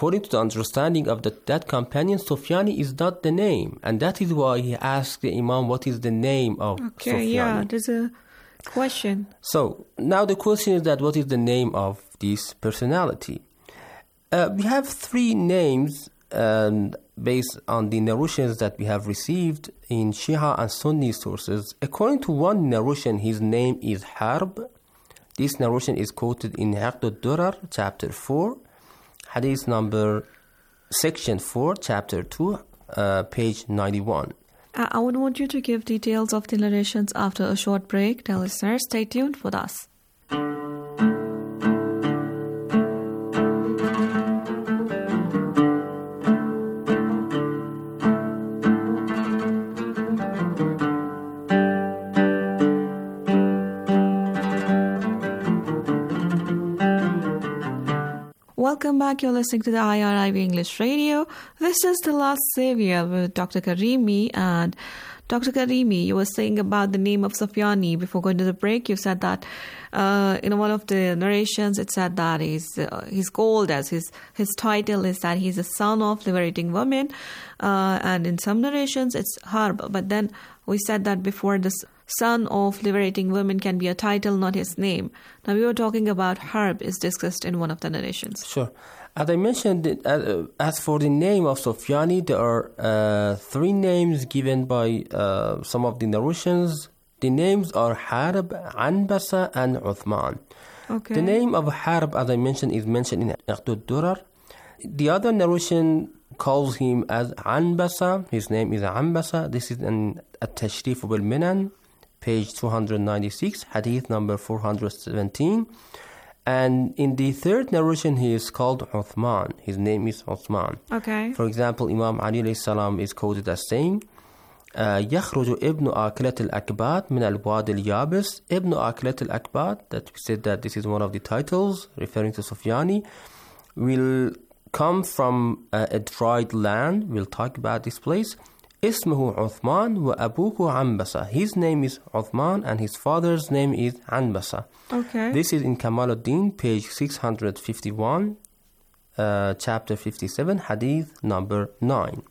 according to the understanding of that companion, Sufyani is not the name. And that is why he asked the Imam, what is the name of Sufyani? Yeah, there's a question. So now the question is that what is the name of this personality? We have three names based on the narrations that we have received in Shia and Sunni sources. According to one narration, his name is Harb. This narration is quoted in Aqd al-Durar, chapter 4, hadith number, section 4, chapter 2, page 91. I would want you to give details of the narrations after a short break. Dear listeners, stay tuned with us. Welcome back. You're listening to the IRIB English Radio. This is The Last Savior with Dr. Karimi. And Dr. Karimi, you were saying about the name of Sufyani. Before going to the break, you said that in one of the narrations, it said that he's called as his title is that he's a son of liberating women. And in some narrations, it's Harb. But then we said that before this son of liberating women can be a title, not his name. Now we were talking about Harb is discussed in one of the narrations. Sure. As I mentioned, as for the name of Sufyani, there are three names given by some of the narrations. The names are Harb, Anbasa, and Uthman. Okay. The name of Harb, as I mentioned, is mentioned in Aqd al-Durar. The other narration calls him as Anbasa. His name is Anbasa. This is in At-Tashrif bil-Minan, page 296, hadith number 417. And in the third narration, he is called Uthman. His name is Uthman. Okay. For example, Imam Ali alayhi salam is quoted as saying, يخرج ابن آكلة الأكباد من الواد اليابس. Ibn آكلة الأكباد, that we said that this is one of the titles referring to Sufyani, will come from a dried land. We'll talk about this place. اسمه عثمان وأبوه عنبسة. His name is Uthman and his father's name is Anbasa. Okay. This is in Kamaluddin, page 651, chapter 57, hadith number 9.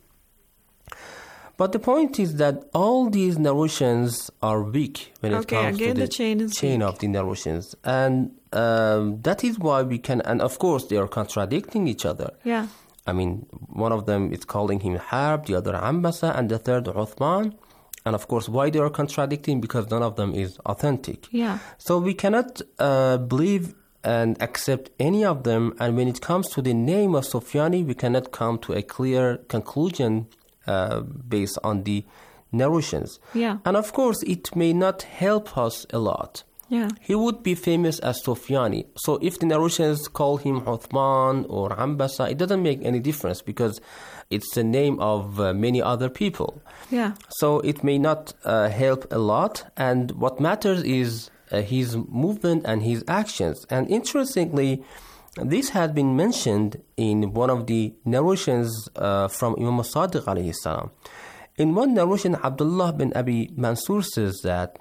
But the point is that all these narrations are weak when it comes to the chain of the narrations. And that is why we can, and of course they are contradicting each other. Yeah. I mean, one of them is calling him Harb, the other Anbasa, and the third Uthman. And of course, why they are contradicting? Because none of them is authentic. Yeah. So we cannot believe and accept any of them. And when it comes to the name of Sufyani, we cannot come to a clear conclusion based on the narrations. Yeah. And of course, it may not help us a lot. Yeah. He would be famous as Sufyani. So if the narrations call him Uthman or Anbasa, it doesn't make any difference because it's the name of many other people. Yeah. So it may not help a lot. And what matters is his movement and his actions. And interestingly, this has been mentioned in one of the narrations from Imam Sadiq alayhi salam. In one narration, Abdullah bin Abi Mansur says that,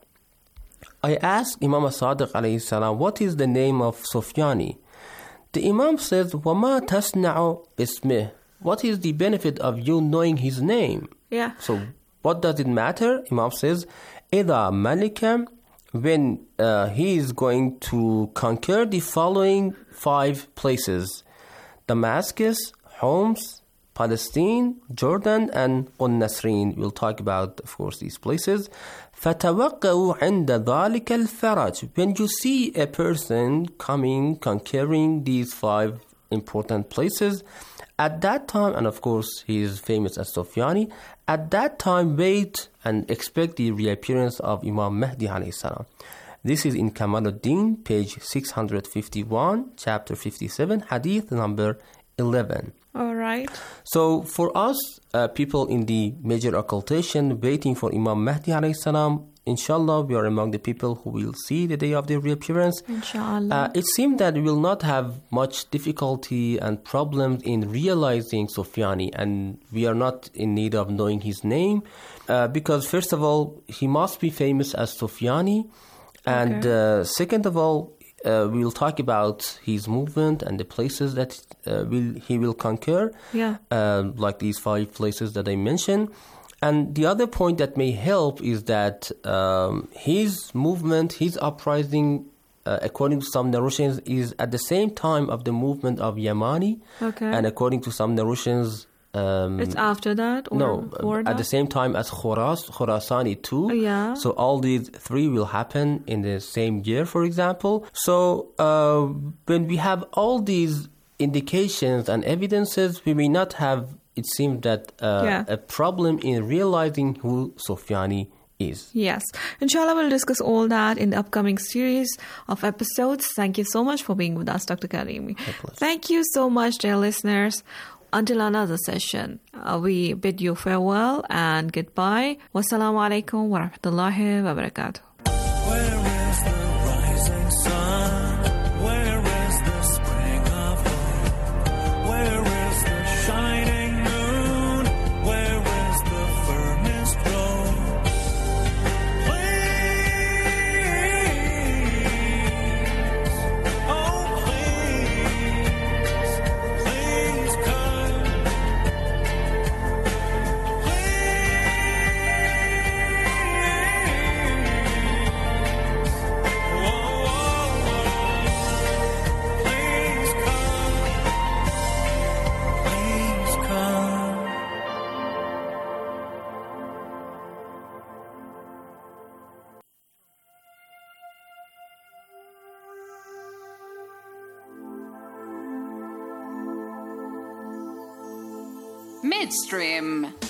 I asked Imam Sadiq alayhi salam, what is the name of Sufyani? The Imam says, وَمَا تَصْنَعُ بِاسْمِهِ. What is the benefit of you knowing his name? Yeah. So what does it matter? Imam says, إِذَا مَلِكًا, when he is going to conquer the following 5 places: Damascus, Homs, Palestine, Jordan, and Qun-Nasrin. We'll talk about, of course, these places. فَتَوَقَّعُوا عِنْدَ ذَلِكَ الْفَرَجِ. When you see a person coming, conquering these 5 important places, at that time, and of course he is famous as Sufyani, at that time wait and expect the reappearance of Imam Mahdi alayhi salam. This is in Kamaluddin, page 651, chapter 57, hadith number 11. All right. So for us, people in the major occultation waiting for Imam Mahdi alayhi salam, inshallah, we are among the people who will see the day of their reappearance. Inshallah. It seems that we will not have much difficulty and problems in realizing Sufyani, and we are not in need of knowing his name, because first of all, he must be famous as Sufyani, and second of all, we'll talk about his movement and the places that he will conquer, like these 5 places that I mentioned. And the other point that may help is that his movement, his uprising, according to some narrations, is at the same time of the movement of Yamani. Okay. And according to some narrations... it's after that? Or no, at the same time as Khorasani too. Yeah. So all these 3 will happen in the same year, for example. So when we have all these indications and evidences, we may not have, it seems that, a problem in realizing who Sufyani is. Yes. Inshallah, we'll discuss all that in the upcoming series of episodes. Thank you so much for being with us, Dr. Karimi. Thank you so much, dear listeners. Until another session, we bid you farewell and goodbye. Wassalamu alaikum wa rahmatullahi wa barakatuh. Where is the rising sun? Where is the spring of hope? Where is the shining moon? Where is the firmest road? Please, oh please come. Midstream.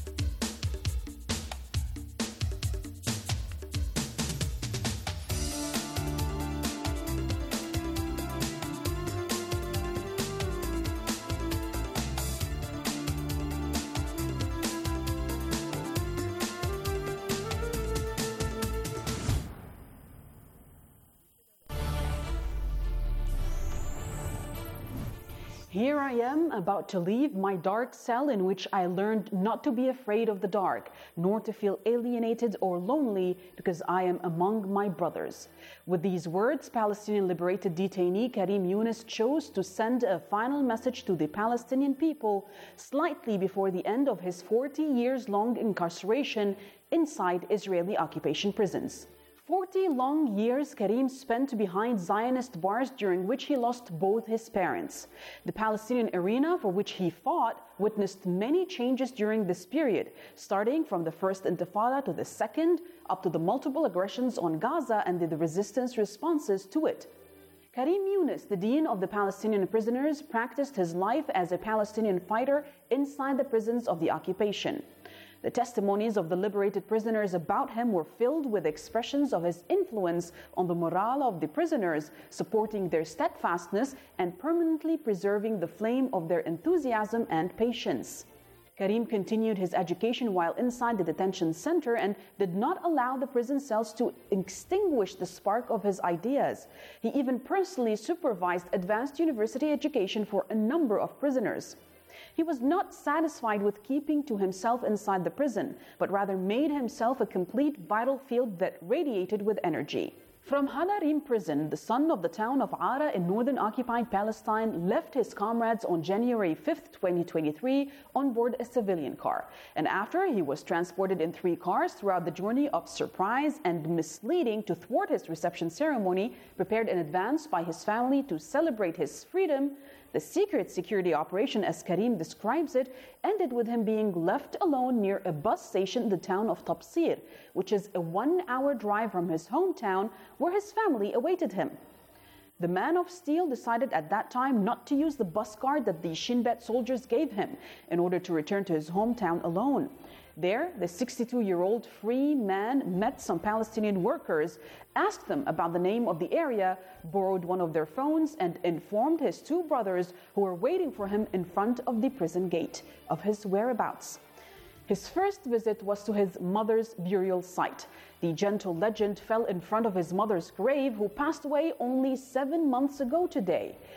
Here I am, about to leave my dark cell in which I learned not to be afraid of the dark, nor to feel alienated or lonely because I am among my brothers. With these words, Palestinian liberated detainee Karim Yunus chose to send a final message to the Palestinian people slightly before the end of his 40 years-long incarceration inside Israeli occupation prisons. 40 long years Karim spent behind Zionist bars, during which he lost both his parents. The Palestinian arena for which he fought witnessed many changes during this period, starting from the first Intifada to the second, up to the multiple aggressions on Gaza and the resistance responses to it. Karim Yunus, the dean of the Palestinian prisoners, practiced his life as a Palestinian fighter inside the prisons of the occupation. The testimonies of the liberated prisoners about him were filled with expressions of his influence on the morale of the prisoners, supporting their steadfastness and permanently preserving the flame of their enthusiasm and patience. Karim continued his education while inside the detention center and did not allow the prison cells to extinguish the spark of his ideas. He even personally supervised advanced university education for a number of prisoners. He was not satisfied with keeping to himself inside the prison, but rather made himself a complete vital field that radiated with energy. From Hadarim prison, the son of the town of Ara in northern occupied Palestine left his comrades on January 5, 2023 on board a civilian car. And after, he was transported in 3 cars throughout the journey of surprise and misleading to thwart his reception ceremony prepared in advance by his family to celebrate his freedom. The secret security operation, as Karim describes it, ended with him being left alone near a bus station in the town of Tabsir, which is a 1-hour drive from his hometown, where his family awaited him. The man of steel decided at that time not to use the bus card that the Shin Bet soldiers gave him in order to return to his hometown alone. There, the 62-year-old free man met some Palestinian workers, asked them about the name of the area, borrowed one of their phones, and informed his 2 brothers who were waiting for him in front of the prison gate of his whereabouts. His first visit was to his mother's burial site. The gentle legend fell in front of his mother's grave, who passed away only 7 months ago today.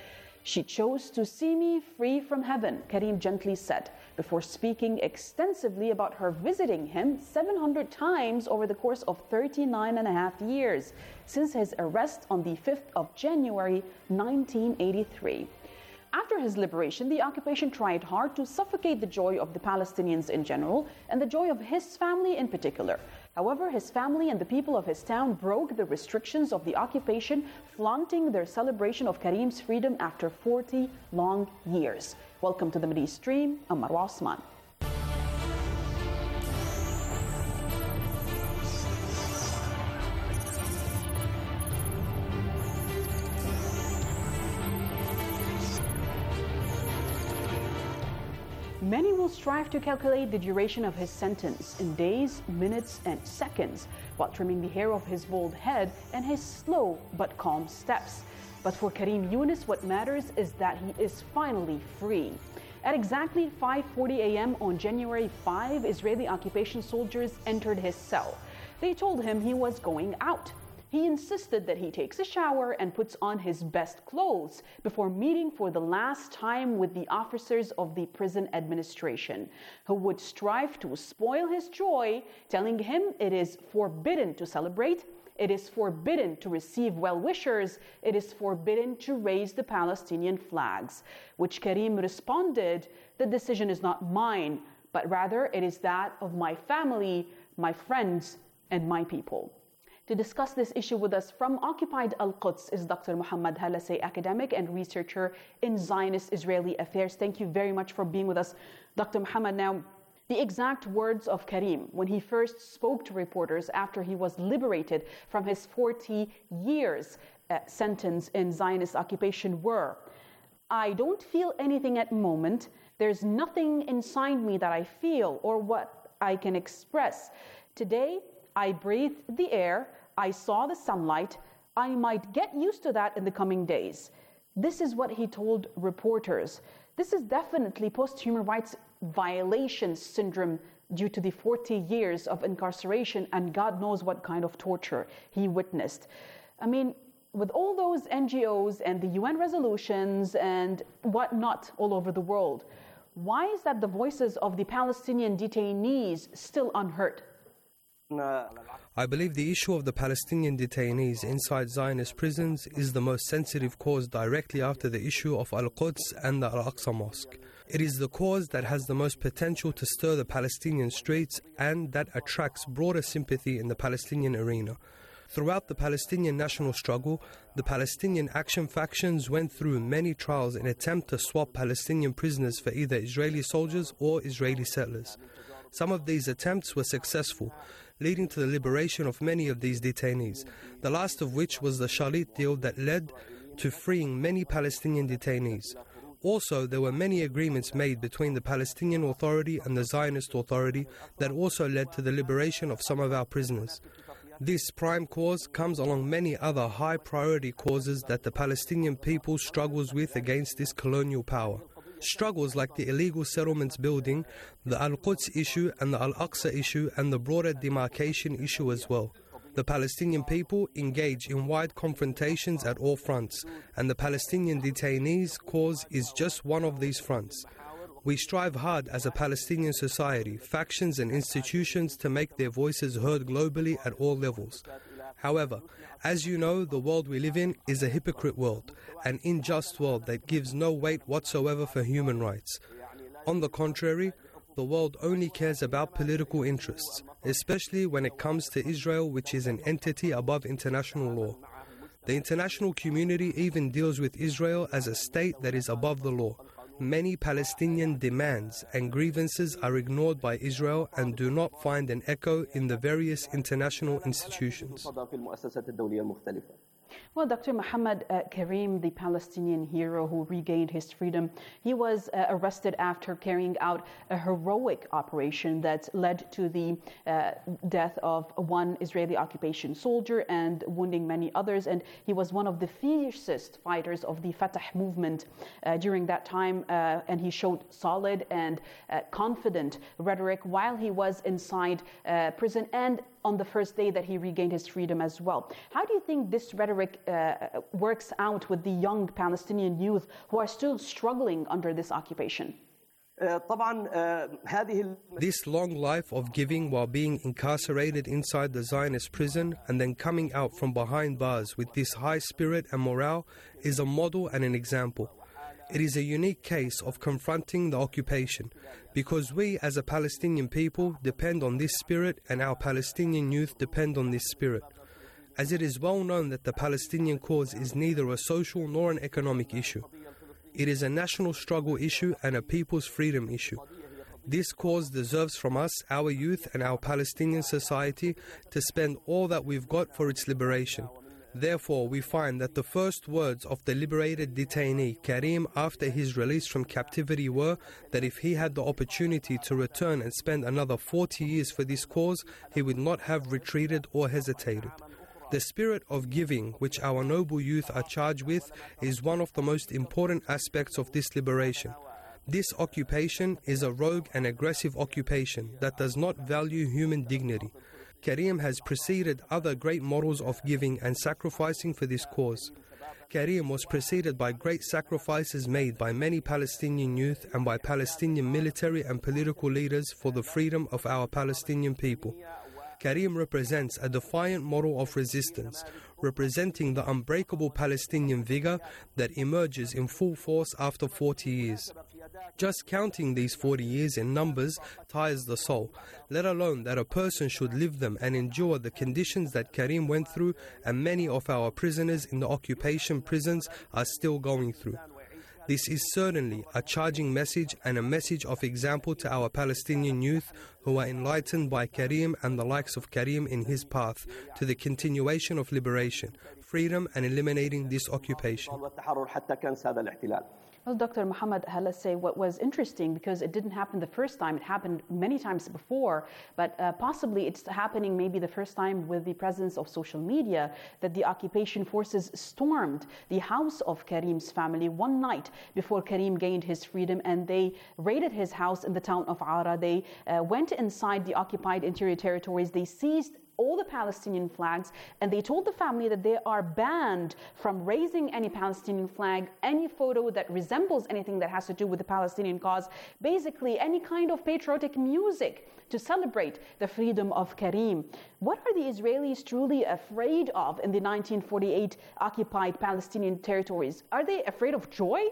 She chose to see me free from heaven, Karim gently said, before speaking extensively about her visiting him 700 times over the course of 39 and a half years, since his arrest on the 5th of January 1983. After his liberation, the occupation tried hard to suffocate the joy of the Palestinians in general and the joy of his family in particular. However, his family and the people of his town broke the restrictions of the occupation, flaunting their celebration of Karim's freedom after 40 long years. Welcome to the Middle East Stream. I'm Marwa Osman. Many will strive to calculate the duration of his sentence in days, minutes, and seconds, while trimming the hair of his bald head and his slow but calm steps. But for Karim Yunus, what matters is that he is finally free. At exactly 5:40 a.m. on January 5, Israeli occupation soldiers entered his cell. They told him he was going out. He insisted that he takes a shower and puts on his best clothes before meeting for the last time with the officers of the prison administration, who would strive to spoil his joy, telling him it is forbidden to celebrate, it is forbidden to receive well-wishers, it is forbidden to raise the Palestinian flags. Which Karim responded, "The decision is not mine, but rather it is that of my family, my friends, and my people." To discuss this issue with us from occupied Al-Quds is Dr. Muhammad Halassi, academic and researcher in Zionist Israeli affairs. Thank you very much for being with us, Dr. Muhammad. Now, the exact words of Karim when he first spoke to reporters after he was liberated from his 40 years sentence in Zionist occupation were, "I don't feel anything at the moment. There's nothing inside me that I feel or what I can express. Today, I breathed the air, I saw the sunlight, I might get used to that in the coming days." This is what he told reporters. This is definitely post-human rights violation syndrome due to the 40 years of incarceration and God knows what kind of torture he witnessed. I mean, with all those NGOs and the UN resolutions and whatnot all over the world, why is that the voices of the Palestinian detainees still unheard? I believe the issue of the Palestinian detainees inside Zionist prisons is the most sensitive cause directly after the issue of Al-Quds and the Al-Aqsa Mosque. It is the cause that has the most potential to stir the Palestinian streets and that attracts broader sympathy in the Palestinian arena. Throughout the Palestinian national struggle, the Palestinian action factions went through many trials in an attempt to swap Palestinian prisoners for either Israeli soldiers or Israeli settlers. Some of these attempts were successful, leading to the liberation of many of these detainees, the last of which was the Shalit deal that led to freeing many Palestinian detainees. Also, there were many agreements made between the Palestinian Authority and the Zionist Authority that also led to the liberation of some of our prisoners. This prime cause comes along many other high-priority causes that the Palestinian people struggles with against this colonial power. Struggles like the illegal settlements building, the Al-Quds issue and the Al-Aqsa issue and the broader demarcation issue as well. The Palestinian people engage in wide confrontations at all fronts, and the Palestinian detainees' cause is just one of these fronts. We strive hard as a Palestinian society, factions and institutions to make their voices heard globally at all levels. However, as you know, the world we live in is a hypocrite world, an unjust world that gives no weight whatsoever for human rights. On the contrary, the world only cares about political interests, especially when it comes to Israel, which is an entity above international law. The international community even deals with Israel as a state that is above the law. Many Palestinian demands and grievances are ignored by Israel and do not find an echo in the various international institutions. Well, Dr. Muhammad, Karim, the Palestinian hero who regained his freedom, he was arrested after carrying out a heroic operation that led to the death of one Israeli occupation soldier and wounding many others. And he was one of the fiercest fighters of the Fatah movement during that time. And he showed solid and confident rhetoric while he was inside prison. And on the first day that he regained his freedom as well. How do you think this rhetoric works out with the young Palestinian youth who are still struggling under this occupation? This long life of giving while being incarcerated inside the Zionist prison and then coming out from behind bars with this high spirit and morale is a model and an example. It is a unique case of confronting the occupation because we as a Palestinian people depend on this spirit and our Palestinian youth depend on this spirit. As it is well known that the Palestinian cause is neither a social nor an economic issue. It is a national struggle issue and a people's freedom issue. This cause deserves from us, our youth and our Palestinian society, to spend all that we've got for its liberation. Therefore, we find that the first words of the liberated detainee, Karim, after his release from captivity were that if he had the opportunity to return and spend another 40 years for this cause, he would not have retreated or hesitated. The spirit of giving, which our noble youth are charged with, is one of the most important aspects of this liberation. This occupation is a rogue and aggressive occupation that does not value human dignity. Karim has preceded other great models of giving and sacrificing for this cause. Karim was preceded by great sacrifices made by many Palestinian youth and by Palestinian military and political leaders for the freedom of our Palestinian people. Karim represents a defiant model of resistance, representing the unbreakable Palestinian vigor that emerges in full force after 40 years. Just counting these 40 years in numbers tires the soul, let alone that a person should live them and endure the conditions that Karim went through and many of our prisoners in the occupation prisons are still going through. This is certainly a charging message and a message of example to our Palestinian youth who are enlightened by Karim and the likes of Karim in his path to the continuation of liberation, freedom and eliminating this occupation. Well, Dr. Muhammad, let's say what was interesting, because it didn't happen the first time, it happened many times before, but possibly it's happening maybe the first time with the presence of social media, that the occupation forces stormed the house of Karim's family one night before Karim gained his freedom, and they raided his house in the town of Ara. They went inside the occupied interior territories, they seized all the Palestinian flags, and they told the family that they are banned from raising any Palestinian flag, any photo that resembles anything that has to do with the Palestinian cause, basically any kind of patriotic music to celebrate the freedom of Karim. What are the Israelis truly afraid of in the 1948 occupied Palestinian territories? Are they afraid of joy?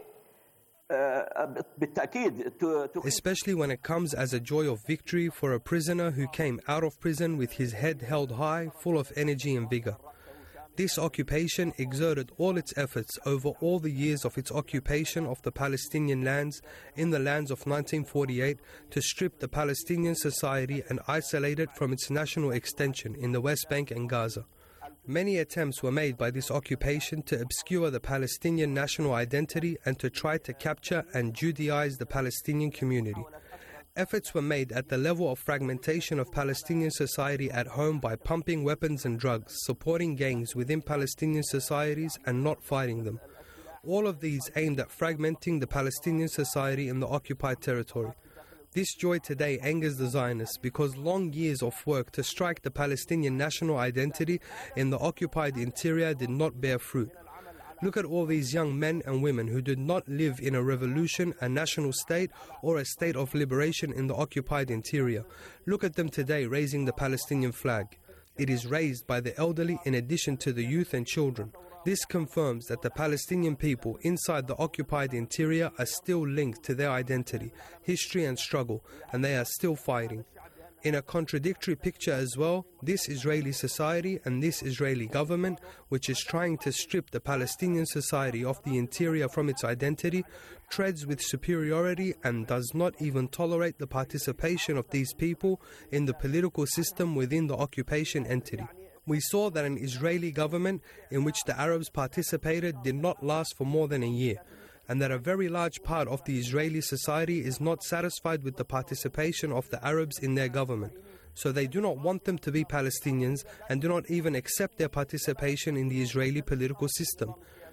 Especially when it comes as a joy of victory for a prisoner who came out of prison with his head held high, full of energy and vigor. This occupation exerted all its efforts over all the years of its occupation of the Palestinian lands in the lands of 1948 to strip the Palestinian society and isolate it from its national extension in the West Bank and Gaza. Many attempts were made by this occupation to obscure the Palestinian national identity and to try to capture and Judaize the Palestinian community. Efforts were made at the level of fragmentation of Palestinian society at home by pumping weapons and drugs, supporting gangs within Palestinian societies and not fighting them. All of these aimed at fragmenting the Palestinian society in the occupied territory. This joy today angers the Zionists because long years of work to strike the Palestinian national identity in the occupied interior did not bear fruit. Look at all these young men and women who did not live in a revolution, a national state, or a state of liberation in the occupied interior. Look at them today raising the Palestinian flag. It is raised by the elderly in addition to the youth and children. This confirms that the Palestinian people inside the occupied interior are still linked to their identity, history and struggle, and they are still fighting. In a contradictory picture as well, this Israeli society and this Israeli government, which is trying to strip the Palestinian society of the interior from its identity, treads with superiority and does not even tolerate the participation of these people in the political system within the occupation entity. We saw that an Israeli government in which the Arabs participated did not last for more than a year, and that a very large part of the Israeli society is not satisfied with the participation of the Arabs in their government. So they do not want them to be Palestinians and do not even accept their participation in the Israeli political system.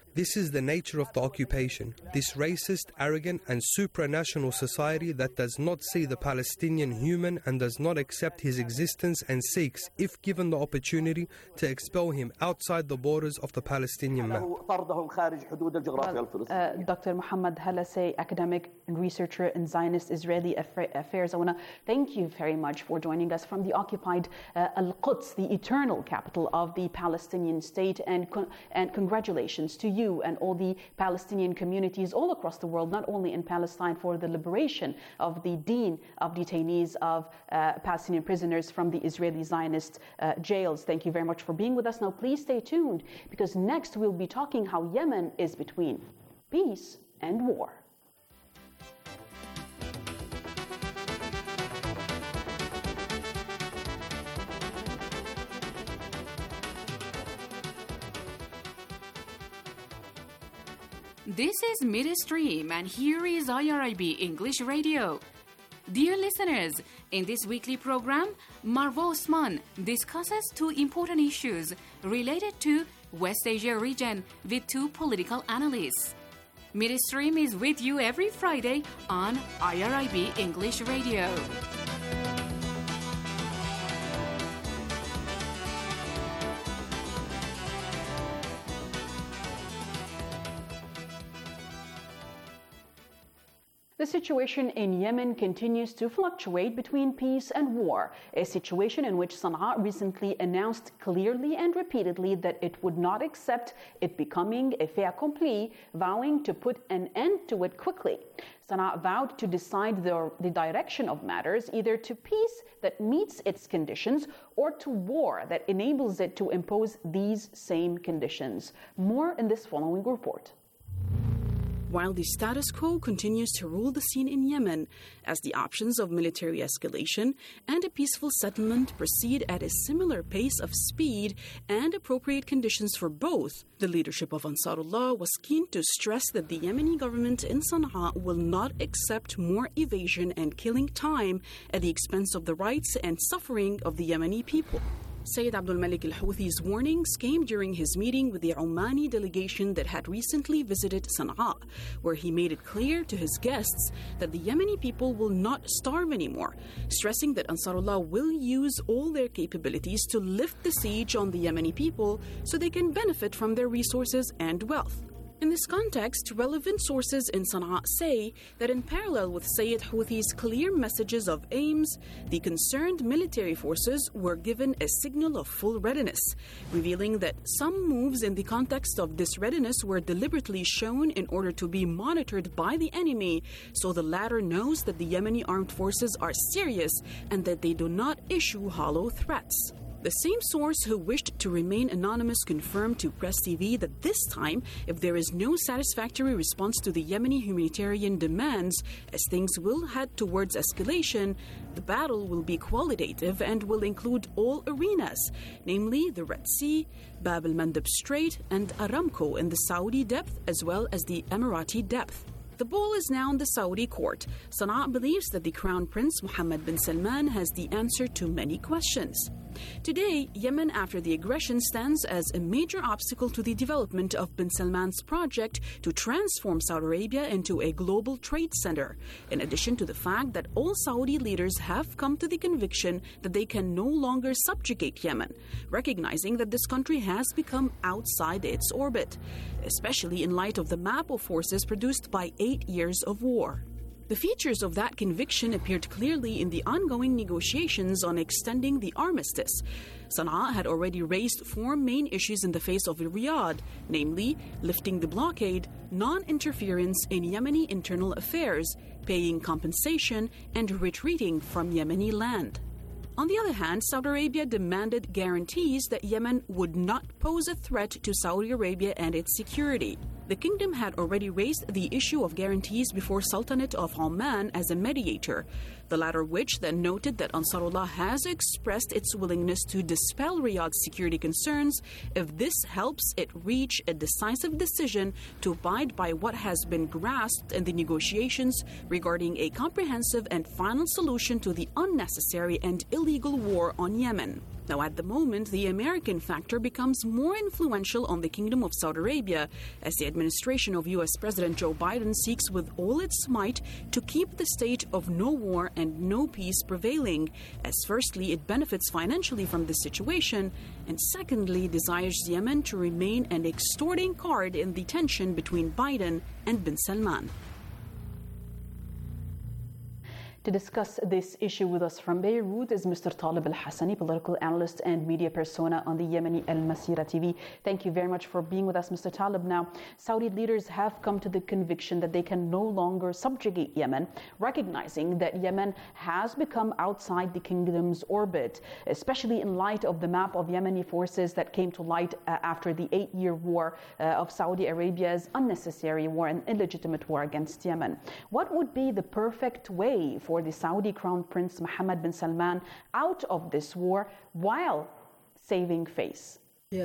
This is the nature of the occupation, this racist, arrogant and supranational society that does not see the Palestinian human and does not accept his existence and seeks, if given the opportunity, to expel him outside the borders of the Palestinian map. Dr. Muhammad Halassi, academic and researcher in Zionist Israeli affairs. I want to thank you very much for joining us from the occupied Al-Quds, the eternal capital of the Palestinian state, and congratulations to you and all the Palestinian communities all across the world, not only in Palestine, for the liberation of the Deen of detainees of Palestinian prisoners from the Israeli Zionist jails. Thank you very much for being with us. Now, please stay tuned, because next we'll be talking how Yemen is between peace and war. This is Midstream, and here is IRIB English Radio. Dear listeners, in this weekly program, Marwa Osman discusses two important issues related to West Asia region with two political analysts. Midstream is with you every Friday on IRIB English Radio. The situation in Yemen continues to fluctuate between peace and war, a situation in which Sana'a recently announced clearly and repeatedly that it would not accept it becoming a fait accompli, vowing to put an end to it quickly. Sana'a vowed to decide the direction of matters either to peace that meets its conditions or to war that enables it to impose these same conditions. More in this following report. While the status quo continues to rule the scene in Yemen, as the options of military escalation and a peaceful settlement proceed at a similar pace of speed and appropriate conditions for both, the leadership of Ansarullah was keen to stress that the Yemeni government in Sana'a will not accept more evasion and killing time at the expense of the rights and suffering of the Yemeni people. Sayyid Abdul Malik al-Houthis' warnings came during his meeting with the Omani delegation that had recently visited Sana'a, where he made it clear to his guests that the Yemeni people will not starve anymore, stressing that Ansarullah will use all their capabilities to lift the siege on the Yemeni people so they can benefit from their resources and wealth. In this context, relevant sources in Sana'a say that in parallel with Sayyid Houthis' clear messages of aims, the concerned military forces were given a signal of full readiness, revealing that some moves in the context of this readiness were deliberately shown in order to be monitored by the enemy, so the latter knows that the Yemeni armed forces are serious and that they do not issue hollow threats. The same source who wished to remain anonymous confirmed to Press TV that this time, if there is no satisfactory response to the Yemeni humanitarian demands, as things will head towards escalation, the battle will be qualitative and will include all arenas, namely the Red Sea, Bab al-Mandab Strait, and Aramco in the Saudi depth as well as the Emirati depth. The ball is now in the Saudi court. Sana'a believes that the Crown Prince Mohammed bin Salman has the answer to many questions. Today, Yemen, after the aggression, stands as a major obstacle to the development of bin Salman's project to transform Saudi Arabia into a global trade center, in addition to the fact that all Saudi leaders have come to the conviction that they can no longer subjugate Yemen, recognizing that this country has become outside its orbit, especially in light of the map of forces produced by 8 years of war. The features of that conviction appeared clearly in the ongoing negotiations on extending the armistice. Sana'a had already raised 4 main issues in the face of Riyadh, namely lifting the blockade, non-interference in Yemeni internal affairs, paying compensation, and retreating from Yemeni land. On the other hand, Saudi Arabia demanded guarantees that Yemen would not pose a threat to Saudi Arabia and its security. The kingdom had already raised the issue of guarantees before Sultanate of Oman as a mediator, the latter which then noted that Ansarullah has expressed its willingness to dispel Riyadh's security concerns if this helps it reach a decisive decision to abide by what has been grasped in the negotiations regarding a comprehensive and final solution to the unnecessary and illegal war on Yemen. Now, at the moment, the American factor becomes more influential on the Kingdom of Saudi Arabia as the administration of U.S. President Joe Biden seeks with all its might to keep the state of no war and no peace prevailing, as firstly, it benefits financially from this situation, and secondly, desires Yemen to remain an extorting card in the tension between Biden and bin Salman. To discuss this issue with us from Beirut is Mr. Talib Al-Hassani, political analyst and media persona on the Yemeni Al-Masira TV. Thank you very much for being with us, Mr. Talib. Now, Saudi leaders have come to the conviction that they can no longer subjugate Yemen, recognizing that Yemen has become outside the kingdom's orbit, especially in light of the map of Yemeni forces that came to light after the 8-year war of Saudi Arabia's unnecessary war and illegitimate war against Yemen. What would be the perfect way for the Saudi Crown Prince Mohammed bin Salman out of this war while saving face? No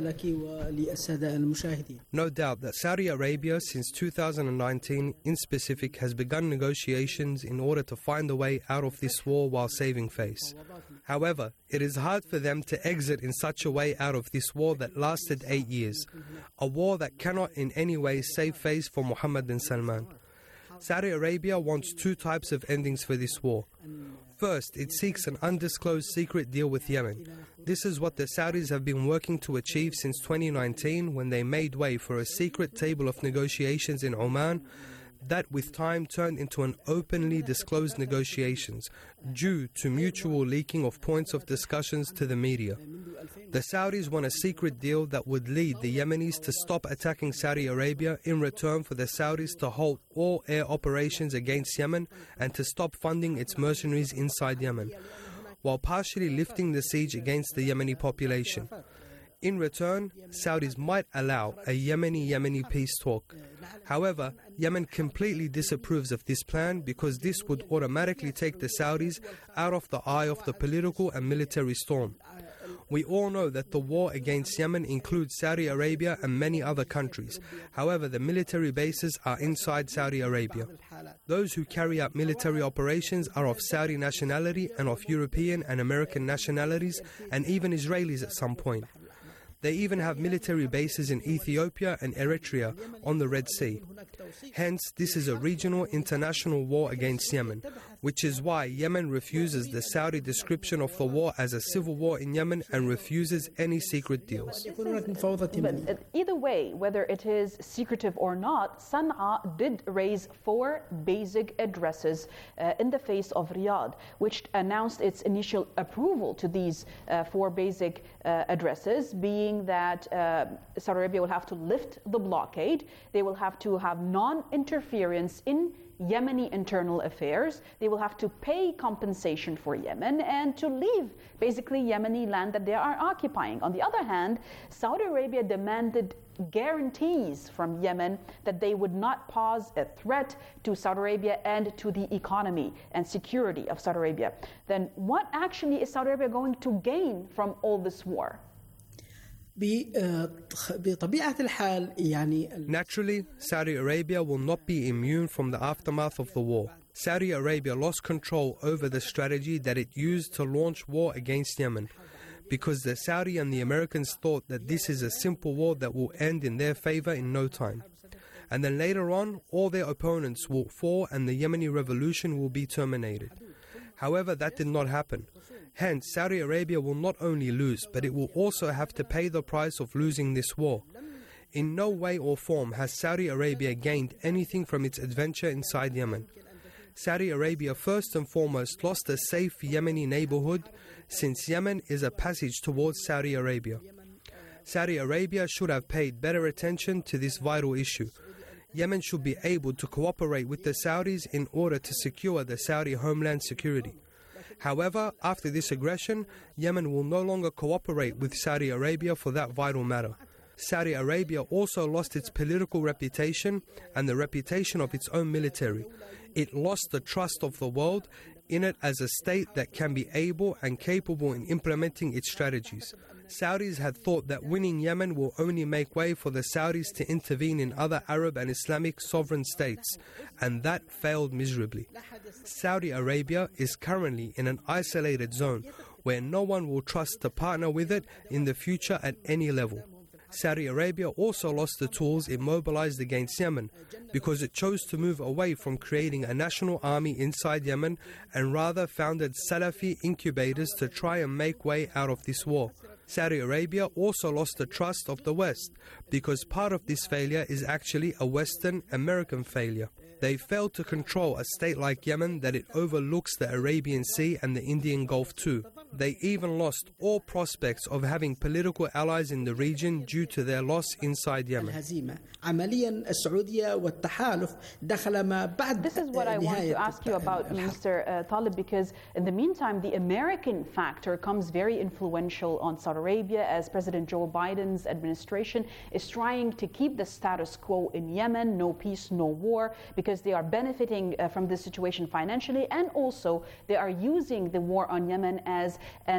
doubt that Saudi Arabia since 2019 in specific has begun negotiations in order to find a way out of this war while saving face. However, it is hard for them to exit in such a way out of this war that lasted 8 years, a war that cannot in any way save face for Mohammed bin Salman. Saudi Arabia wants 2 types of endings for this war. First, it seeks an undisclosed secret deal with Yemen. This is what the Saudis have been working to achieve since 2019 when they made way for a secret table of negotiations in Oman that with time turned into an openly disclosed negotiations due to mutual leaking of points of discussions to the media. The Saudis want a secret deal that would lead the Yemenis to stop attacking Saudi Arabia in return for the Saudis to halt all air operations against Yemen and to stop funding its mercenaries inside Yemen, while partially lifting the siege against the Yemeni population. In return, Saudis might allow a Yemeni peace talk. However, Yemen completely disapproves of this plan because this would automatically take the Saudis out of the eye of the political and military storm. We all know that the war against Yemen includes Saudi Arabia and many other countries. However, the military bases are inside Saudi Arabia. Those who carry out military operations are of Saudi nationality and of European and American nationalities and even Israelis at some point. They even have military bases in Ethiopia and Eritrea on the Red Sea. Hence, this is a regional international war against Yemen, which is why Yemen refuses the Saudi description of the war as a civil war in Yemen and refuses any secret deals. But either way, whether it is secretive or not, Sana'a did raise 4 basic addresses in the face of Riyadh, which announced its initial approval to these 4 basic addresses, being that Saudi Arabia will have to lift the blockade, they will have to have non-interference in Yemeni internal affairs, they will have to pay compensation for Yemen and to leave basically Yemeni land that they are occupying. On the other hand, Saudi Arabia demanded guarantees from Yemen that they would not pose a threat to Saudi Arabia and to the economy and security of Saudi Arabia. Then what actually is Saudi Arabia going to gain from all this war? Naturally, Saudi Arabia will not be immune from the aftermath of the war. Saudi Arabia lost control over the strategy that it used to launch war against Yemen, because the Saudi and the Americans thought that this is a simple war that will end in their favor in no time. And then later on, all their opponents will fall and the Yemeni revolution will be terminated. However, that did not happen. Hence, Saudi Arabia will not only lose, but it will also have to pay the price of losing this war. In no way or form has Saudi Arabia gained anything from its adventure inside Yemen. Saudi Arabia first and foremost lost a safe Yemeni neighborhood, since Yemen is a passage towards Saudi Arabia. Saudi Arabia should have paid better attention to this vital issue. Yemen should be able to cooperate with the Saudis in order to secure the Saudi homeland security. However, after this aggression, Yemen will no longer cooperate with Saudi Arabia for that vital matter. Saudi Arabia also lost its political reputation and the reputation of its own military. It lost the trust of the world in it as a state that can be able and capable in implementing its strategies. Saudis had thought that winning Yemen will only make way for the Saudis to intervene in other Arab and Islamic sovereign states, and that failed miserably. Saudi Arabia is currently in an isolated zone where no one will trust to partner with it in the future at any level. Saudi Arabia also lost the tools it mobilized against Yemen because it chose to move away from creating a national army inside Yemen and rather founded Salafi incubators to try and make way out of this war. Saudi Arabia also lost the trust of the West because part of this failure is actually a Western American failure. They failed to control a state like Yemen that it overlooks the Arabian Sea and the Indian Gulf too. They even lost all prospects of having political allies in the region due to their loss inside Yemen. This is what I want to ask you about, Mr. Talib, because in the meantime, the American factor comes very influential on Saudi Arabia as President Joe Biden's administration is trying to keep the status quo in Yemen, no peace, no war, because they are benefiting from this situation financially, and also they are using the war on Yemen as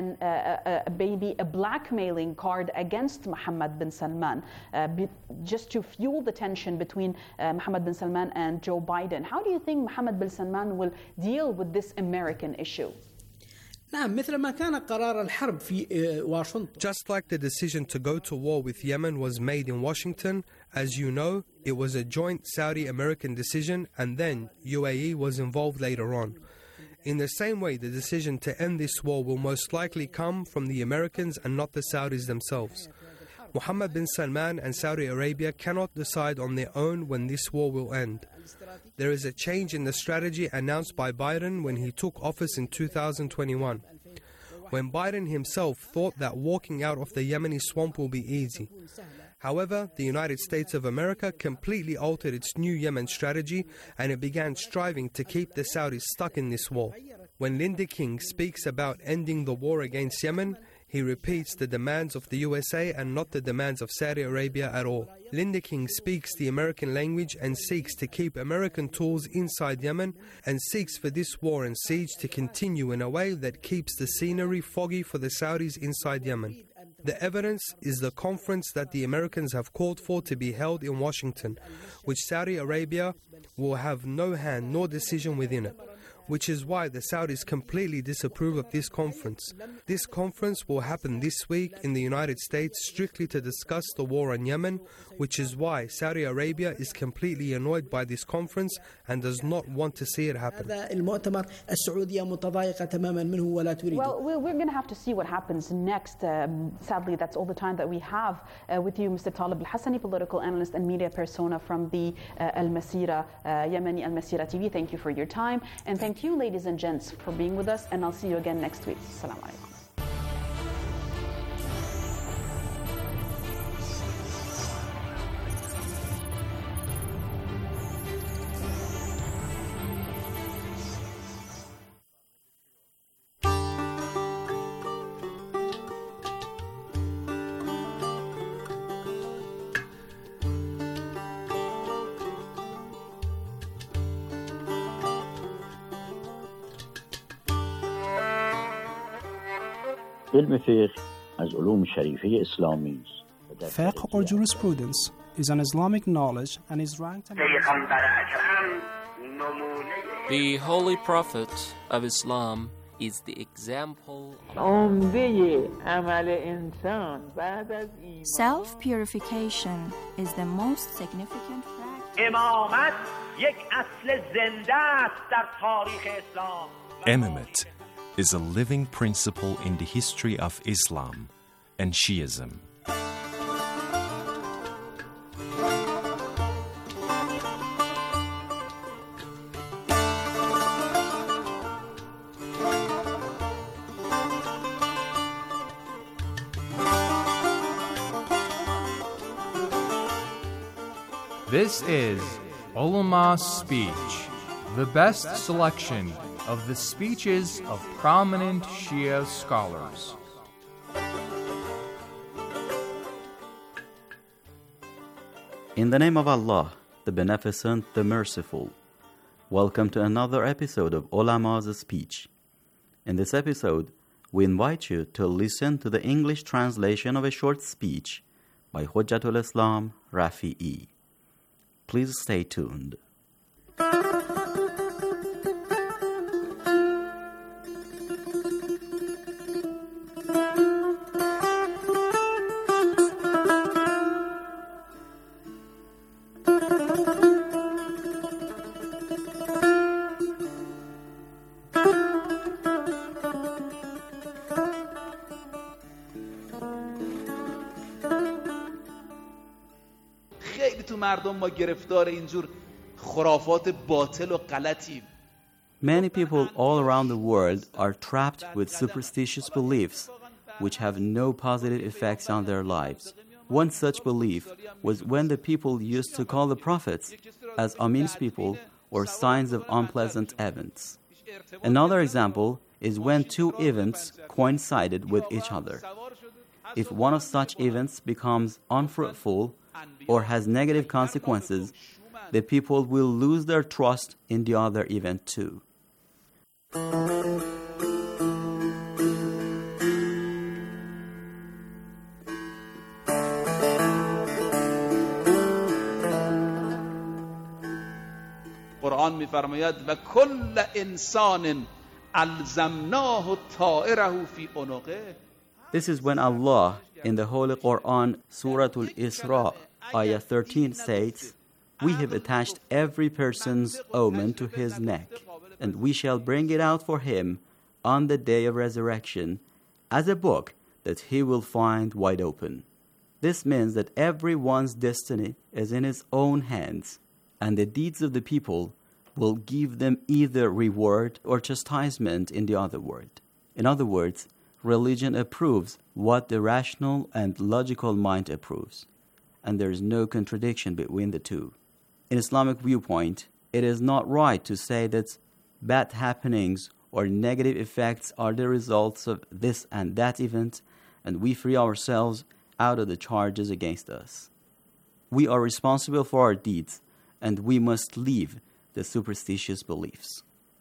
a blackmailing card against Mohammed bin Salman, just to fuel the tension between Mohammed bin Salman and Joe Biden. How do you think Mohammed bin Salman will deal with this American issue? Just like the decision to go to war with Yemen was made in Washington, as you know, it was a joint Saudi-American decision, and then UAE was involved later on. In the same way, the decision to end this war will most likely come from the Americans and not the Saudis themselves. Mohammed bin Salman and Saudi Arabia cannot decide on their own when this war will end. There is a change in the strategy announced by Biden when he took office in 2021. When Biden himself thought that walking out of the Yemeni swamp will be easy. However, the United States of America completely altered its new Yemen strategy and it began striving to keep the Saudis stuck in this war. When Linda King speaks about ending the war against Yemen, he repeats the demands of the USA and not the demands of Saudi Arabia at all. Linda King speaks the American language and seeks to keep American tools inside Yemen and seeks for this war and siege to continue in a way that keeps the scenery foggy for the Saudis inside Yemen. The evidence is the conference that the Americans have called for to be held in Washington, which Saudi Arabia will have no hand nor decision within it, which is why the Saudis completely disapprove of this conference. This conference will happen this week in the United States strictly to discuss the war on Yemen, which is why Saudi Arabia is completely annoyed by this conference and does not want to see it happen. Well, we're going to have to see what happens next. Sadly, that's all the time that we have with you, Mr. Talib Al-Hassani, political analyst and media persona from the Al-Masira, Yemeni Al-Masira TV. Thank you for your time, and thank you, ladies and gents, for being with us, and I'll see you again next week. Assalamu alaikum. Fiqh or jurisprudence is an Islamic knowledge and is ranked The Holy Prophet of Islam is the example Self-purification is the most significant practice. Imamate is a living principle in the history of Islam and Shiism. This is Ulama Speech, the best selection of the speeches of prominent Shia scholars. In the name of Allah, the Beneficent, the Merciful, welcome to another episode of Ulama's Speech. In this episode, we invite you to listen to the English translation of a short speech by Hujjatul Islam Rafi'i. Please stay tuned. تو مردم ما گرفتار اینجور خرافات باطل و غلطیم. Many people all around the world are trapped with superstitious beliefs which have no positive effects on their lives. One such belief was when the people used to call the prophets as ominous people or signs of unpleasant events. Another example is when two events coincided with each other. If one of such events becomes unfruitful or has negative consequences, the people will lose their trust in the other event too. قرآن می‌فرماید و کل انسان الزمناه طائره فی عنقه. This is when Allah in the Holy Quran, Surah Al-Isra, Ayah 13 states, "We have attached every person's omen to his neck, and we shall bring it out for him on the day of resurrection as a book that he will find wide open." This means that everyone's destiny is in his own hands, and the deeds of the people will give them either reward or chastisement in the other world. In other words, religion approves what the rational and logical mind approves, and there is no contradiction between the two. In Islamic viewpoint, it is not right to say that bad happenings or negative effects are the results of this and that event, and we free ourselves out of the charges against us. We are responsible for our deeds, and we must leave the superstitious beliefs.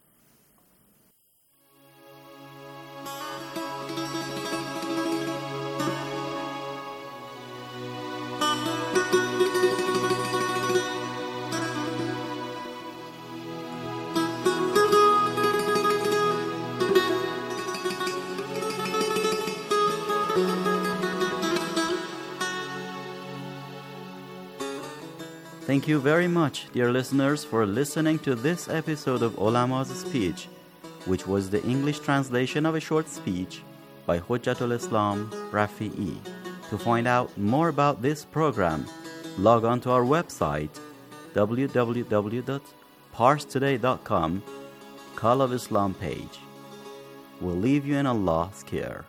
Thank you very much, dear listeners, for listening to this episode of Ulama's Speech, which was the English translation of a short speech by Hujjatul Islam Rafi'i. To find out more about this program, log on to our website www.parstoday.com, Call of Islam page. We'll leave you in Allah's care.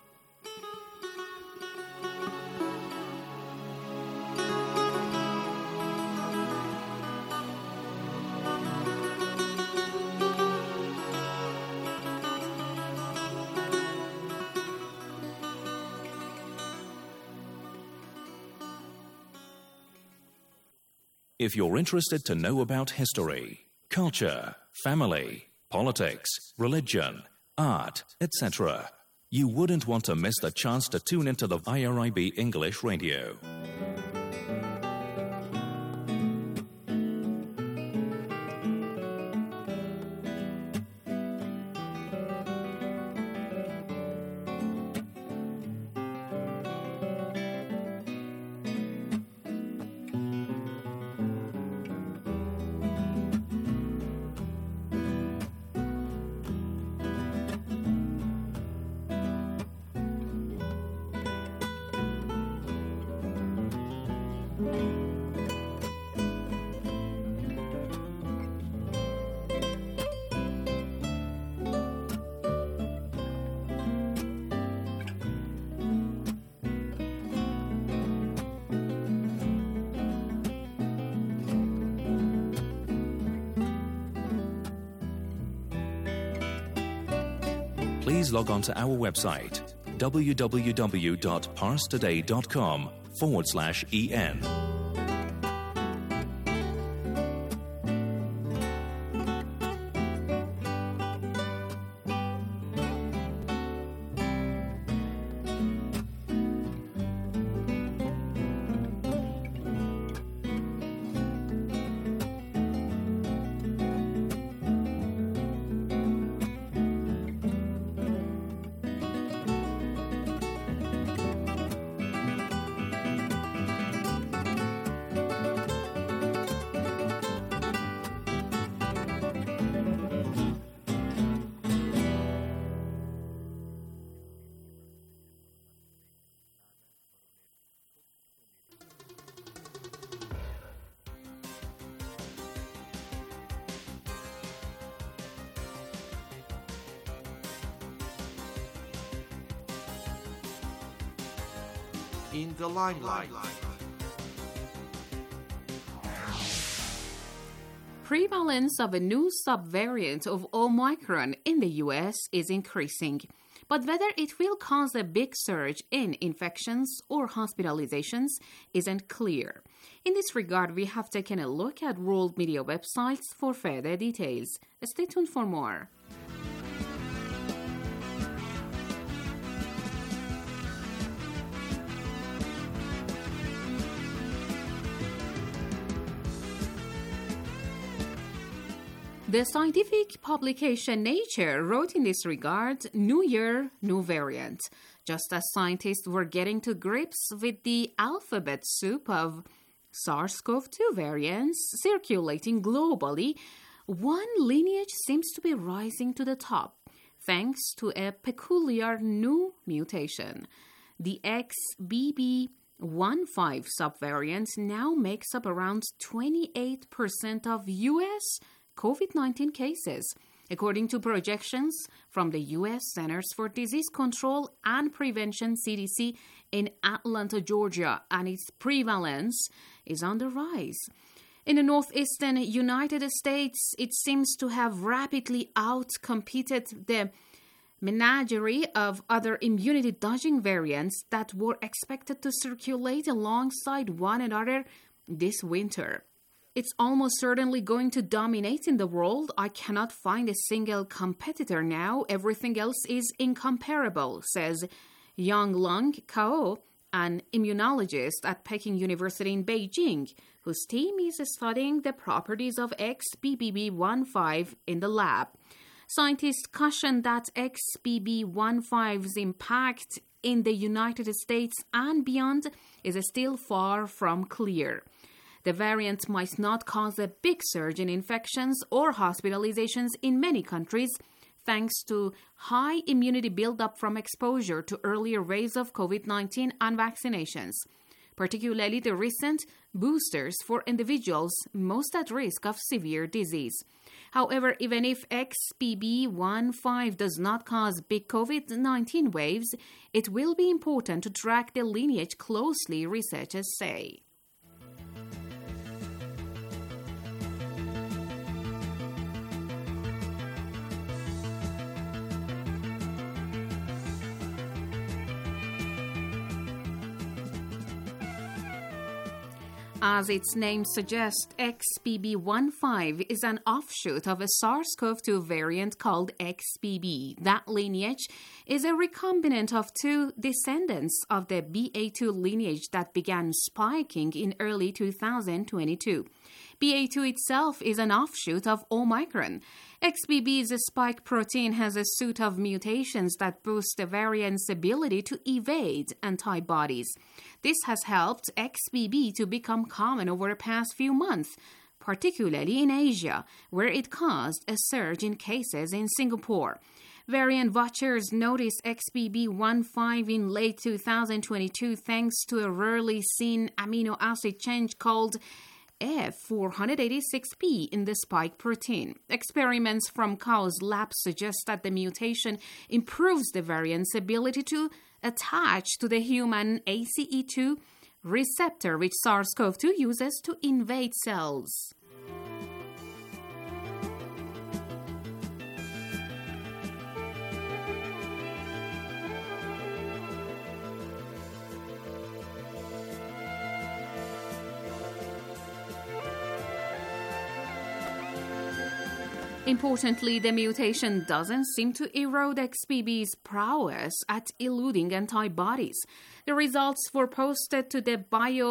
If you're interested to know about history, culture, family, politics, religion, art, etc., you wouldn't want to miss the chance to tune into the IRIB English Radio. Please log on to our website, www.parstoday.com/en. in the limelight. Prevalence of a new subvariant of Omicron in the US is increasing, but whether it will cause a big surge in infections or hospitalizations isn't clear. In this regard, we have taken a look at world media websites for further details. Stay tuned for more. The scientific publication Nature wrote in this regard, "New year, new variant." Just as scientists were getting to grips with the alphabet soup of SARS-CoV-2 variants circulating globally, one lineage seems to be rising to the top, thanks to a peculiar new mutation. The XBB.1.5 subvariant now makes up around 28% of U.S. COVID-19 cases, according to projections from the U.S. Centers for Disease Control and Prevention (CDC) in Atlanta, Georgia, and its prevalence is on the rise. In the northeastern United States, it seems to have rapidly outcompeted the menagerie of other immunity-dodging variants that were expected to circulate alongside one another this winter. It's almost certainly going to dominate in the world. I cannot find a single competitor now. Everything else is incomparable, says Yanglong Cao, an immunologist at Peking University in Beijing, whose team is studying the properties of XBB.1.5 in the lab. Scientists caution that XBB.1.5's impact in the United States and beyond is still far from clear. The variant might not cause a big surge in infections or hospitalizations in many countries, thanks to high immunity buildup from exposure to earlier waves of COVID-19 and vaccinations, particularly the recent boosters for individuals most at risk of severe disease. However, even if XBB.1.5 does not cause big COVID-19 waves, it will be important to track the lineage closely, researchers say. As its name suggests, XBB.1.5 is an offshoot of a SARS-CoV-2 variant called XBB. That lineage is a recombinant of two descendants of the BA2 lineage that began spiking in early 2022. BA2 itself is an offshoot of Omicron. XBB's spike protein has a suite of mutations that boost the variant's ability to evade antibodies. This has helped XBB to become common over the past few months, particularly in Asia, where it caused a surge in cases in Singapore. Variant watchers noticed XBB.1.5 in late 2022 thanks to a rarely seen amino acid change called F486P in the spike protein. Experiments from Cao's lab suggest that the mutation improves the variant's ability to attach to the human ACE2 receptor, which SARS-CoV-2 uses to invade cells. Importantly, the mutation doesn't seem to erode XBB's prowess at eluding antibodies. The results were posted to the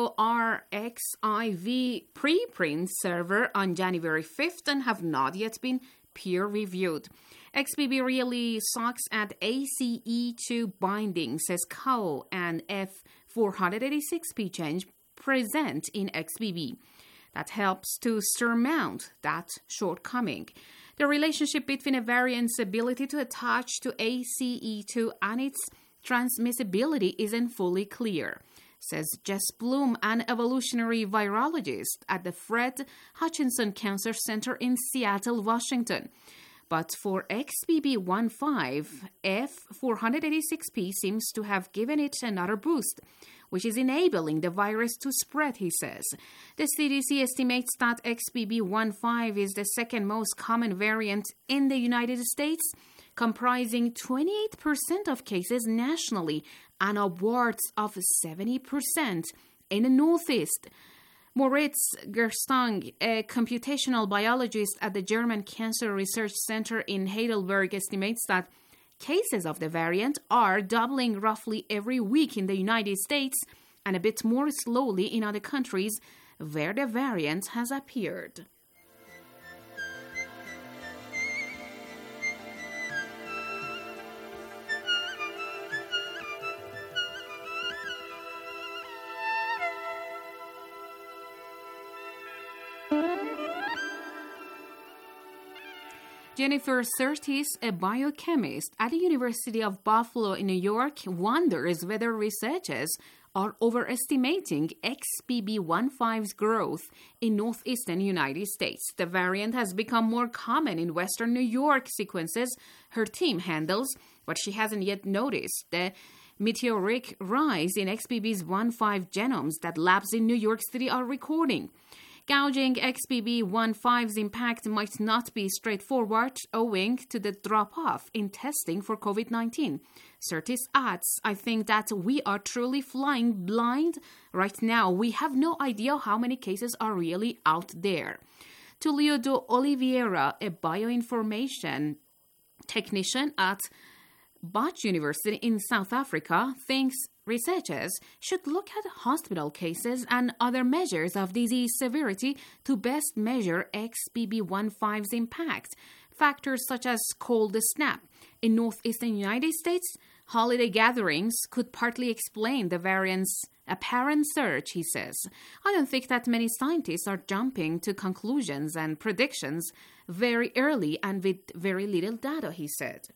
bioRxiv preprint server on January 5th and have not yet been peer-reviewed. XBB really sucks at ACE2 binding, says Cao, and F486P change present in XBB. That helps to surmount that shortcoming. The relationship between a variant's ability to attach to ACE2 and its transmissibility isn't fully clear, says Jess Bloom, an evolutionary virologist at the Fred Hutchinson Cancer Center in Seattle, Washington. But for XBB.1.5, F486P seems to have given it another boost, which is enabling the virus to spread, he says. The CDC estimates that XBB.1.5 is the second most common variant in the United States, comprising 28% of cases nationally and upwards of 70% in the Northeast. Moritz Gerstang, a computational biologist at the German Cancer Research Center in Heidelberg, estimates that cases of the variant are doubling roughly every week in the United States and a bit more slowly in other countries where the variant has appeared. Jennifer Surtees, a biochemist at the University of Buffalo in New York, wonders whether researchers are overestimating XBB.1.5's growth in northeastern United States. The variant has become more common in western New York sequences her team handles, but she hasn't yet noticed the meteoric rise in XBB.1.5 genomes that labs in New York City are recording. Gauging XBB.1.5's impact might not be straightforward owing to the drop-off in testing for COVID-19. Surtees adds, I think that we are truly flying blind. Right now, we have no idea how many cases are really out there. Tulio de Oliveira, a bioinformation technician at Bach University in South Africa, thinks researchers should look at hospital cases and other measures of disease severity to best measure XBB.1.5's impact. Factors such as cold snap in northeastern United States, holiday gatherings could partly explain the variant's apparent surge, he says. I don't think that many scientists are jumping to conclusions and predictions very early and with very little data, he said.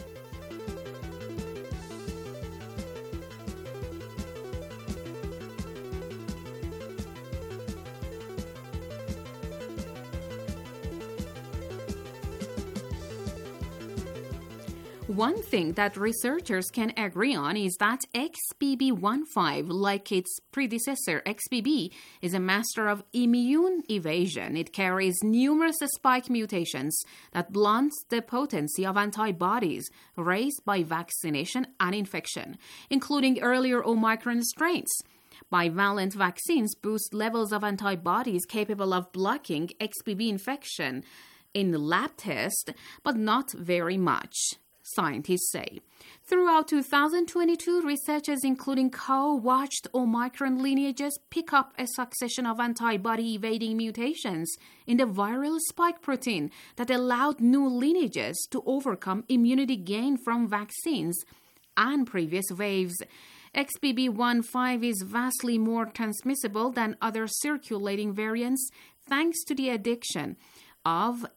One thing that researchers can agree on is that XBB.1.5, like its predecessor XBB, is a master of immune evasion. It carries numerous spike mutations that blunt the potency of antibodies raised by vaccination and infection, including earlier Omicron strains. Bivalent vaccines boost levels of antibodies capable of blocking XBB infection in lab tests, but not very much, scientists say. Throughout 2022, researchers including co-watched Omicron lineages pick up a succession of antibody-evading mutations in the viral spike protein that allowed new lineages to overcome immunity gain from vaccines and previous waves. XBB.1.5 is vastly more transmissible than other circulating variants thanks to the addiction of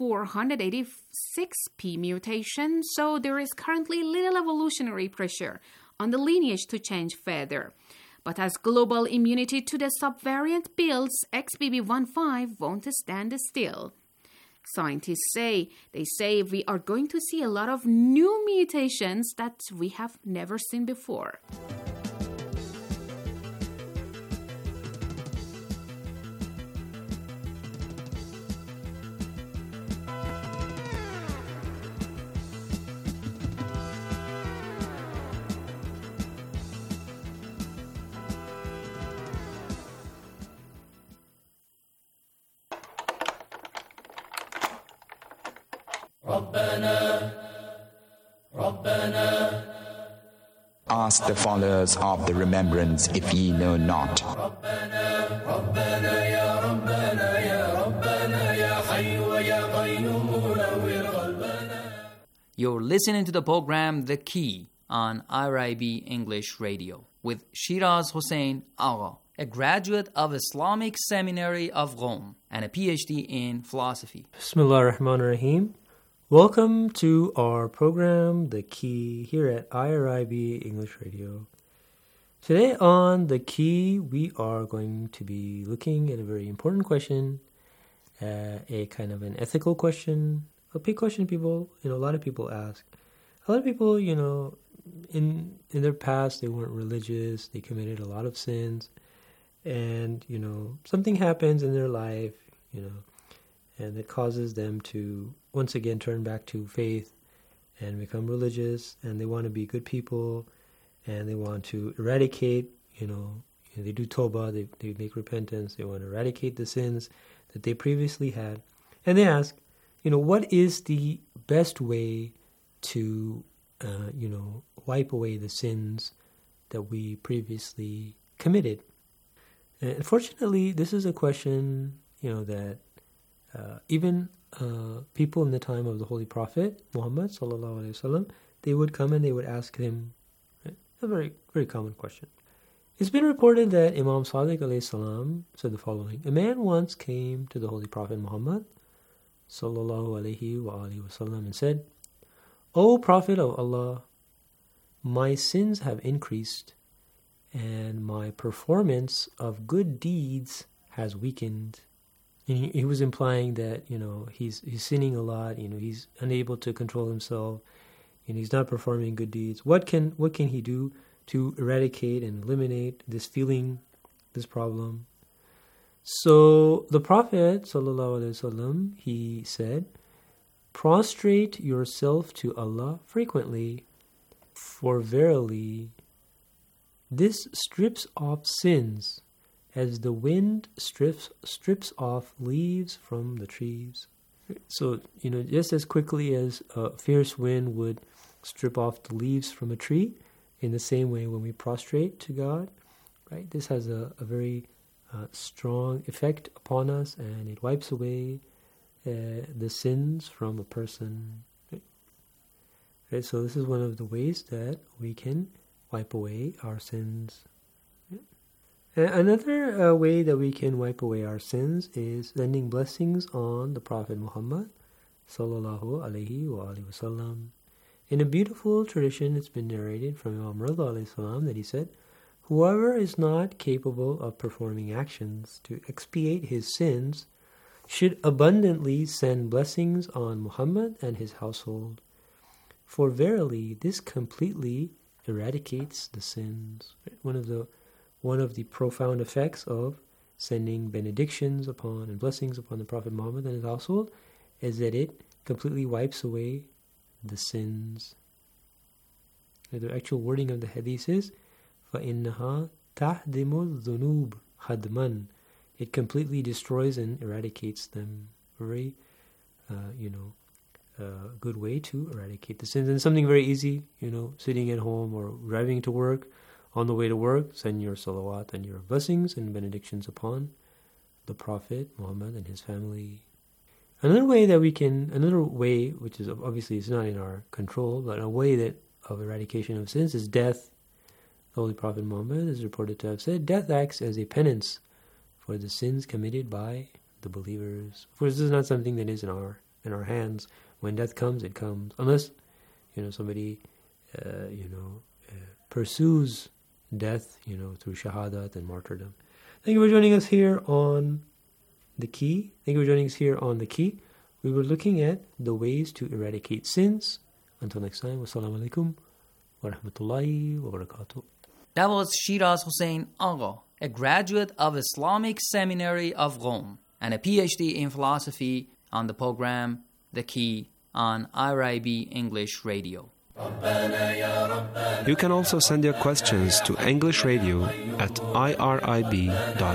F486P mutation, so there is currently little evolutionary pressure on the lineage to change further. But as global immunity to the subvariant builds, XBB.1.5 won't stand still. Scientists say we are going to see a lot of new mutations that we have never seen before. Ask the followers of the remembrance if ye know not. You're listening to the program The Key on IRIB English Radio with Shiraz Hossein Agha, a graduate of Islamic Seminary of Rome and a PhD in philosophy. Bismillah ar-Rahman ar-Rahim. Welcome to our program, The Key, here at IRIB English Radio. Today on The Key, we are going to be looking at a very important question, a kind of an ethical question a big question people, a lot of people ask. A lot of people, in their past, they weren't religious. They committed a lot of sins. And, something happens in their life, and it causes them to once again turn back to faith and become religious. And they want to be good people. And they want to eradicate, they do tawbah, they make repentance. They want to eradicate the sins that they previously had. And they ask, what is the best way to, wipe away the sins that we previously committed? And unfortunately, this is a question, that even people in the time of the Holy Prophet, Muhammad sallallahu alaihi wasallam, they would come and they would ask him, right? A very, very common question. It's been reported that Imam Sadiq alayhi salam said the following: a man once came to the Holy Prophet Muhammad sallallahu alaihi wasallam and said, "O Prophet of Allah, my sins have increased and my performance of good deeds has weakened." And he was implying that, he's sinning a lot, he's unable to control himself, and he's not performing good deeds. What can he do to eradicate and eliminate this feeling, this problem? So the Prophet ﷺ, he said, prostrate yourself to Allah frequently, for verily this strips off sins as the wind strips off leaves from the trees. So, just as quickly as a fierce wind would strip off the leaves from a tree, in the same way when we prostrate to God, right? This has a very strong effect upon us, and it wipes away the sins from a person. Right? So this is one of the ways that we can wipe away our sins. Another way that we can wipe away our sins is sending blessings on the Prophet Muhammad sallallahu alaihi wasallam. In a beautiful tradition, it's been narrated from Imam Rida alayhi salam that he said, whoever is not capable of performing actions to expiate his sins should abundantly send blessings on Muhammad and his household. For verily, this completely eradicates the sins. One of the profound effects of sending benedictions upon and blessings upon the Prophet Muhammad and his household is that it completely wipes away the sins. The actual wording of the hadith is فَإِنَّهَا تَحْدِمُ الذُّنُوبِ حَدْمًا. It completely destroys and eradicates them. Very, good way to eradicate the sins. And something very easy, sitting at home or driving to work. On the way to work, send your salawat and your blessings and benedictions upon the Prophet Muhammad and his family. Another way, which is obviously it's not in our control, but a way of eradication of sins is death. The Holy Prophet Muhammad is reported to have said, death acts as a penance for the sins committed by the believers. Of course, this is not something that is in our hands. When death comes, it comes. Unless, somebody, pursues death, through shahadat and martyrdom. Thank you for joining us here on The Key. We were looking at the ways to eradicate sins. Until next time, wassalamu alaikum wa rahmatullahi wa barakatuh. That was Shiraz Hussain Agha, a graduate of Islamic Seminary of Rome and a PhD in philosophy, on the program The Key on IRIB English Radio. You can also send your questions to English Radio at irib.ir.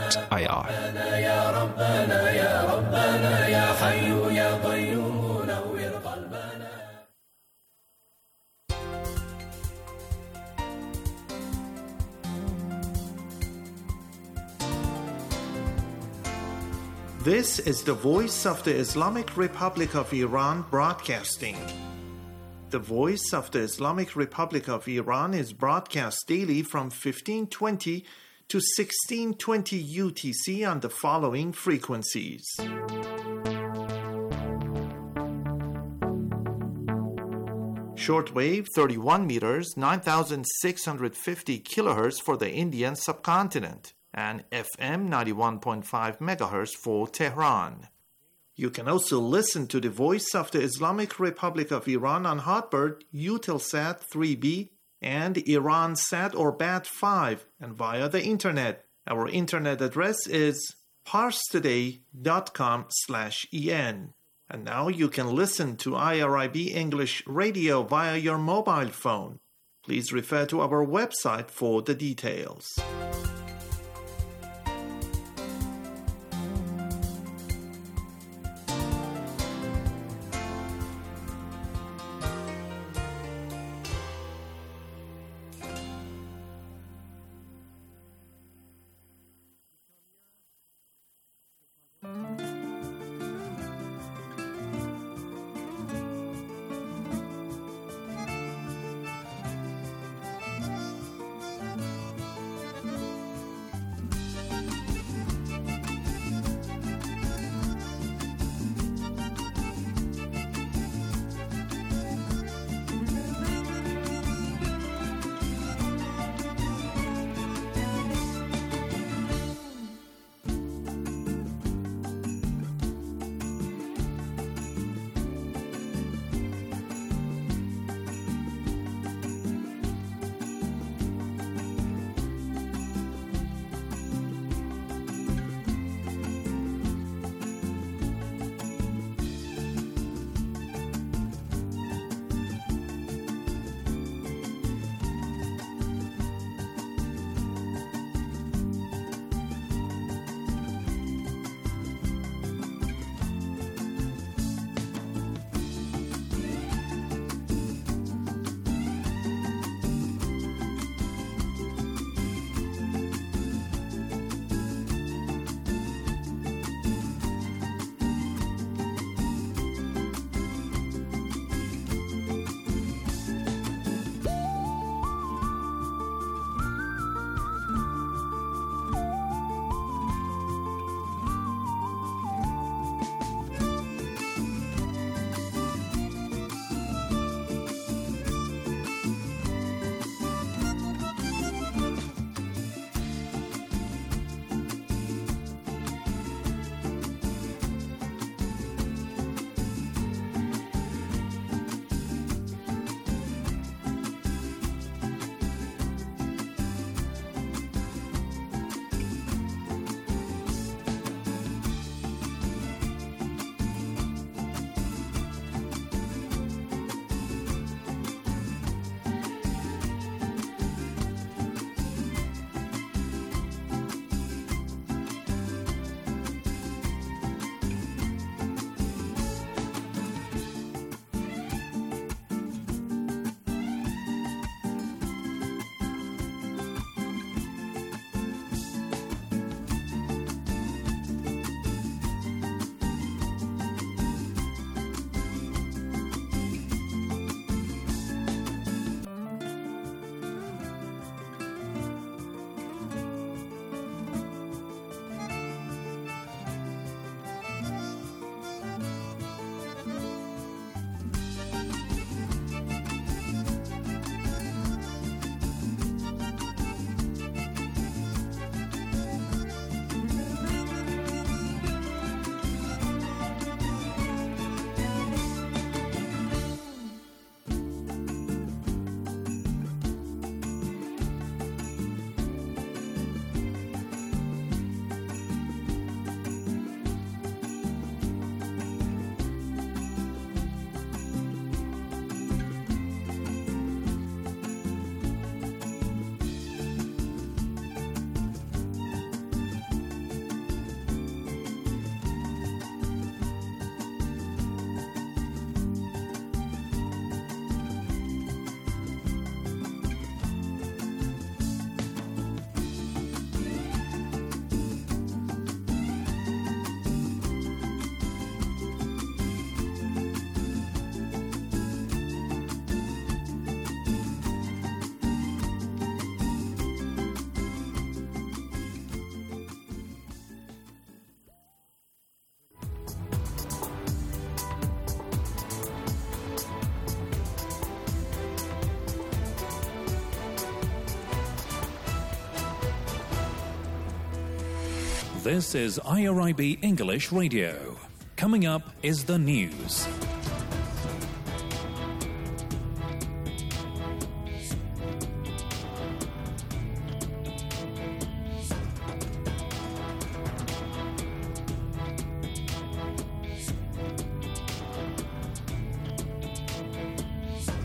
This is the voice of the Islamic Republic of Iran broadcasting. The Voice of the Islamic Republic of Iran is broadcast daily from 1520 to 1620 UTC on the following frequencies. Shortwave 31 meters, 9,650 kilohertz for the Indian subcontinent, and FM 91.5 megahertz for Tehran. You can also listen to the Voice of the Islamic Republic of Iran on Hotbird, Eutelsat 3B, and Iransat or BAT5, and via the internet. Our internet address is parstoday.com/en. And now you can listen to IRIB English Radio via your mobile phone. Please refer to our website for the details. This is IRIB English Radio. Coming up is the news.